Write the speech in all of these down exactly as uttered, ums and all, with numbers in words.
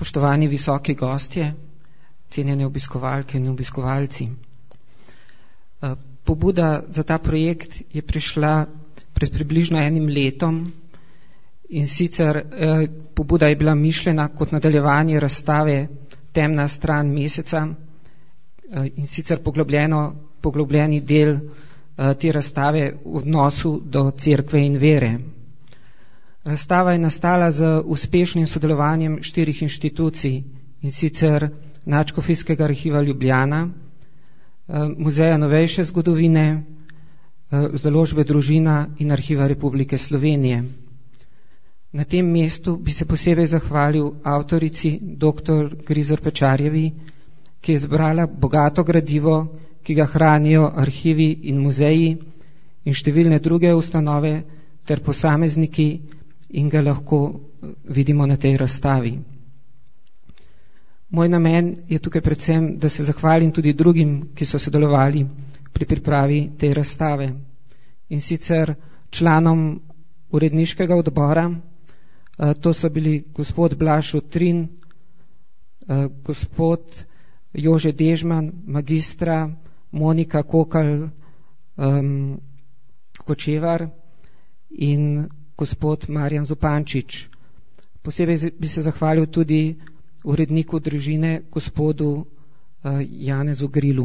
Spoštovani visoki gostje, cenjene obiskovalke in obiskovalci. Pobuda za ta projekt je prišla pred približno enim letom in sicer pobuda je bila mišljena kot nadaljevanje razstave Temna stran meseca in sicer poglobljeno, poglobljeni del te razstave v odnosu do cerkve in vere. Razstava je nastala z uspešnim sodelovanjem štirih inštitucij, in sicer Nadškofijskega arhiva Ljubljana, Muzeja novejše zgodovine, Založbe Družina in Arhiva Republike Slovenije. Na tem mestu bi se posebej zahvalil avtorici doktor Grizer Pečarjevi, ki je zbrala bogato gradivo, ki ga hranijo arhivi in muzeji in številne druge ustanove ter posamezniki in ga lahko vidimo na tej razstavi. Moj namen je tukaj predvsem, da se zahvalim tudi drugim, ki so sodelovali pri pripravi te razstave. In sicer članom uredniškega odbora, to so bili gospod Blaž Utrin, gospod Jože Dežman, magistra Monika Kokal um, Kočevar in gospod Marjan Zupančič. Posebej bi se zahvalil tudi uredniku družine, gospodu uh, Janezu Grilu.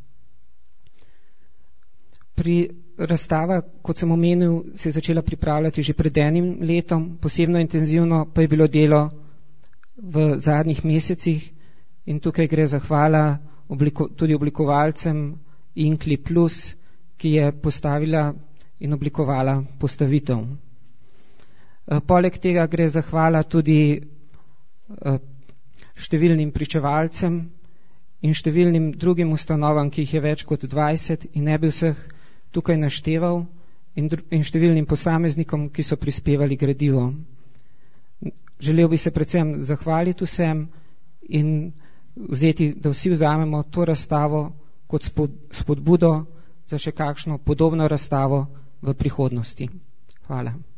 Pri razstava, kot sem omenil, se je začela pripravljati že pred enim letom, posebno intenzivno pa je bilo delo v zadnjih mesecih in tukaj gre zahvala obliko, tudi oblikovalcem Inkli Plus, ki je postavila in oblikovala postavitev. Poleg tega gre zahvala tudi številnim pričevalcem in številnim drugim ustanovam, ki jih je več kot dvajset in ne bi vseh tukaj našteval, in, dru- in številnim posameznikom, ki so prispevali gradivo. Želel bi se predvsem zahvaliti vsem in vzeti, da vsi vzamemo to razstavo kot spodbudo za še kakšno podobno razstavo v prihodnosti. Hvala.